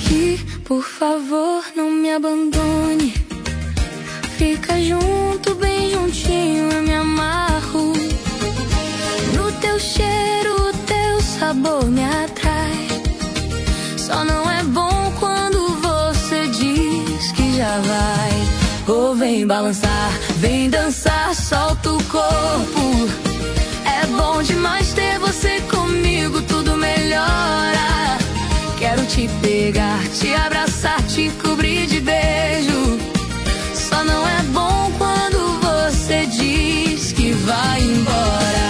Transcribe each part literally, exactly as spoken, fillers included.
aqui, por favor, não me abandone. Fica junto, bem juntinho, eu me amarro. No teu cheiro, o teu sabor me atrai. Só não é bom quando você diz que já vai. Oh, vem balançar, vem dançar, solta o corpo. É bom demais ter você comigo, tudo melhora. Quero te pegar, te abraçar, te cobrir de beijo. Só não é bom quando você diz que vai embora.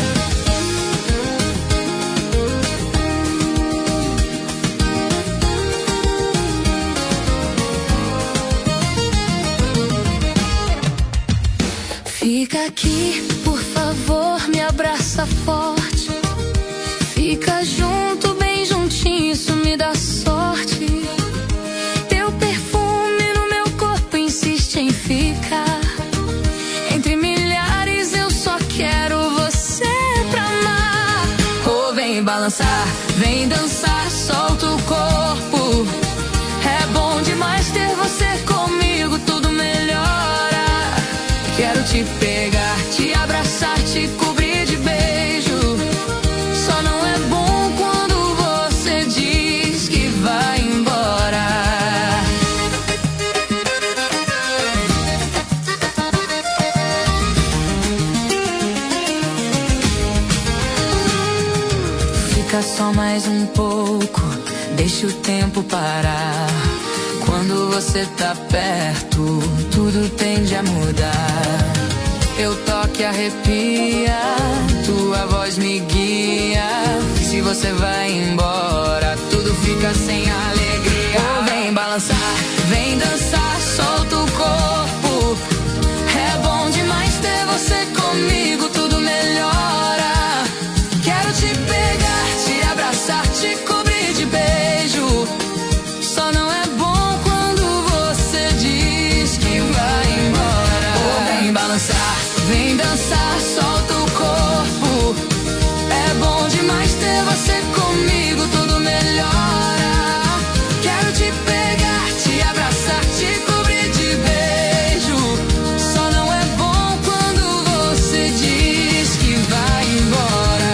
Fica aqui, por favor, me abraça forte. Fica junto, bem juntinho, isso me dá sorte. Teu perfume no meu corpo insiste em ficar. Entre milhares eu só quero você pra amar. Oh, vem balançar, vem dançar, solta o corpo. É bom demais ter você comigo, tudo melhora. Quero te pegar, te abraçar, te cobrir de beijo. Só não é bom quando você diz que vai embora. Fica só mais um pouco, deixa o tempo parar. Quando você tá perto, tudo tende a mudar. Teu toque arrepia, tua voz me guia. Se você vai embora, tudo fica sem alegria. Oh, vem balançar, vem dançar, solta o corpo. É bom demais ter você comigo, tudo melhora. Quero te pegar, te abraçar, te cobrir de beijo. Só não é bom quando você diz que vai embora. Oh, vem balançar, vem dançar, solta o corpo. É bom demais ter você comigo, tudo melhora. Quero te pegar, te abraçar, te cobrir de beijo. Só não é bom quando você diz que vai embora.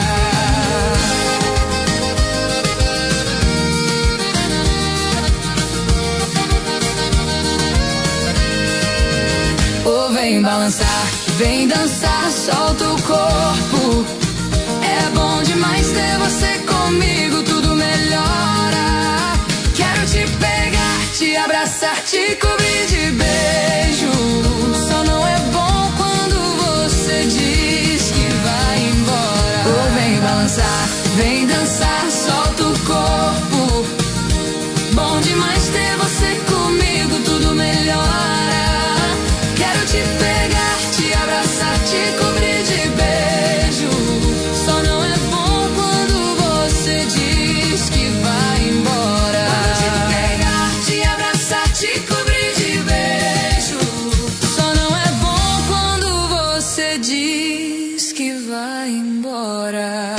Oh, vem balançar, vem dançar, solta o corpo. É bom demais ter você comigo, tudo melhora. Quero te pegar, te abraçar, te cobrir de beijo. Só não é bom quando você diz que vai embora. Oh, vem balançar, vem dançar, solta o corpo. Bom demais ter você comigo, tudo melhora. Quero te pegar, te abraçar, te cobrir de beijo. Só não é bom quando você diz que vai embora. Quero te pegar, te abraçar, te cobrir de beijo. Só não é bom quando você diz que vai embora.